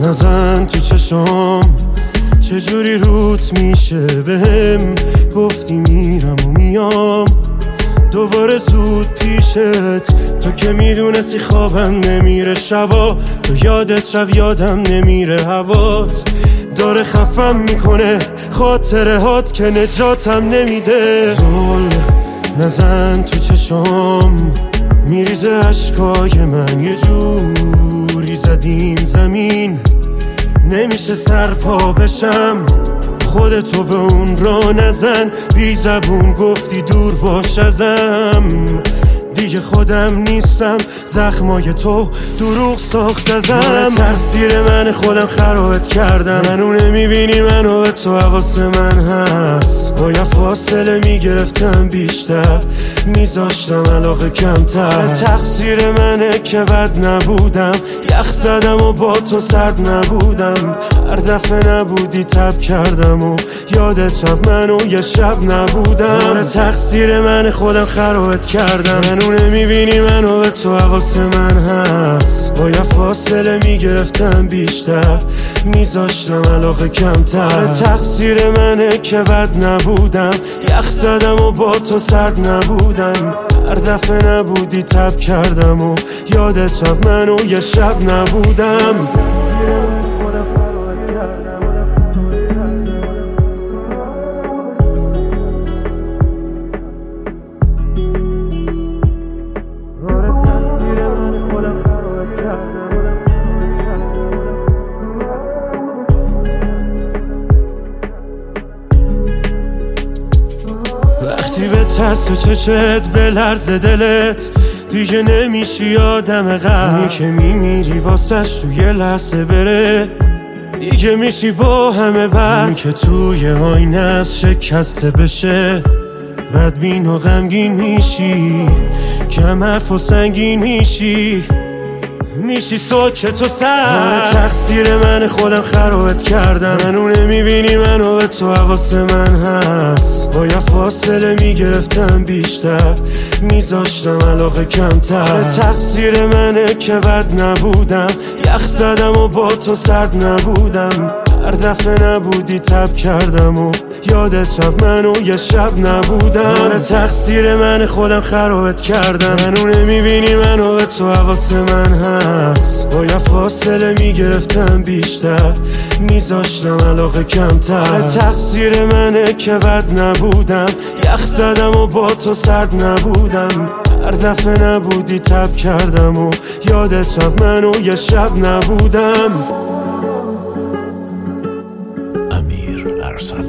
نزن تو چشم چجوری روت میشه بهم گفتی میرم و میام دوباره زود پیشت تو که میدونستی خوابم نمیره شبا تو یادت شب یادم نمیره هوات داره خفم میکنه خاطره هات که نجاتم نمیده زل نزن تو چشم میریزه عشقای من یه جوری زدیم زمین نمیشه سرپا بشم خودتو به اون را نزن بی زبون گفتی دور باش ازم دیگه خودم نیستم زخمای تو دروغ ساخت ازم تقصیر من خودم خرابت کردم منو نمیبینی منو به تو حواس من هست باید فاصله میگرفتم بیشتر میذاشتم علاقه کمتر تقصیر منه که بد نبودم یخ زدم و با تو سرد نبودم هر دفعه نبودی تب کردم و یادت شب منو یه شب نبودم تقصیر من خودم خرابت کردم منو نمیبینی منو به تو حواس من هست باید فاصله میگرفتم بیشتر میذاشتم علاقه کمتر تقصیر منه که بد نبودم یخ زدم و با تو سرد نبودم هر دفعه نبودی تب کردم و یادت شب منو یه شب نبودم وقتی به ترس و چشت به لرز دلت دیگه نمیشی آدم قبلی که میمیری واسش توی لحظه بره دیگه میشی با همه بد که توی آینه از شکسته بشه بدبین و غمگین میشی کم حرف و سنگین میشی ساکت و سر تقصیر من خودم خرابت کردم منو نمیبینی منو به تو حواس من هست باید فاصله میگرفتم بیشتر میذاشتم علاقه کمتر تقصیر منه که بد نبودم یخ زدم و با تو سرد نبودم هر دفعه نبودی تب کردم و یادت شب منو یه شب نبودم تقصیر من خودم خرابت کردم منو نمیبینی منو به تو حواس من هست باید فاصله میگرفتم بیشتر میذاشتم علاقه کمتر تقصیر منه که بد نبودم یخ زدم و با تو سرد نبودم هر دفعه نبودی تب کردم و یادت شب منو یه شب نبودم امیر ارسلان